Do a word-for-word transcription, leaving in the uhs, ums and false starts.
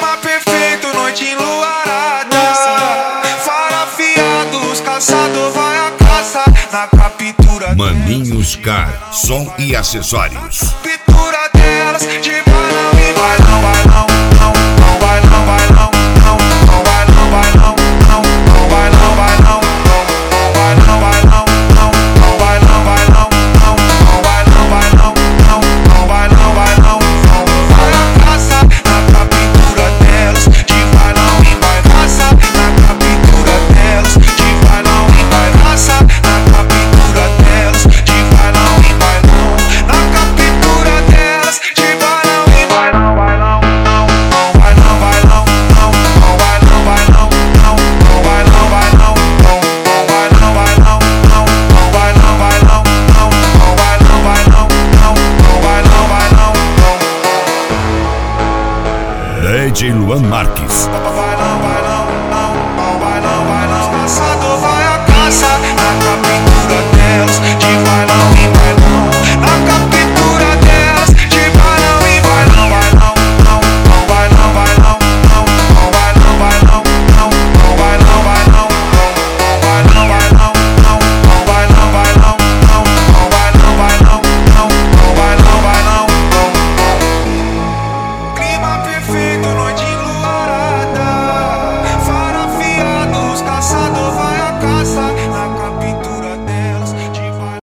Clima perfeito, noite enluarada. Fara afiados, caçador vai a caça. Na captura Maninhos Car, som e acessórios. Captura delas, de balão e vai não, vai não, não, não vai não, vai não, não, não vai não, vai não, não, não vai não, vai não, não vai não, vai não, não, não vai não, vai não, não, não vai não, vai não, não, não vai não, vai não, não vai a caça na captura delas, de vai não e vai caça na captura delas, de vai não e vai caça na captura delas, de vai não e vai não na captura delas, de vai não e vai não, vai não, não, não vai não, vai não, não, não vai não, vai não, não, não vai não, vai não, não, não vai não, vai não, não, não vai não, vai não, não, não vai não, vai não, não, não vai não, vai não, D J Luan Marques. vai não, vai não, não, não vai não, vai não, caçador vai a caça na captura delas.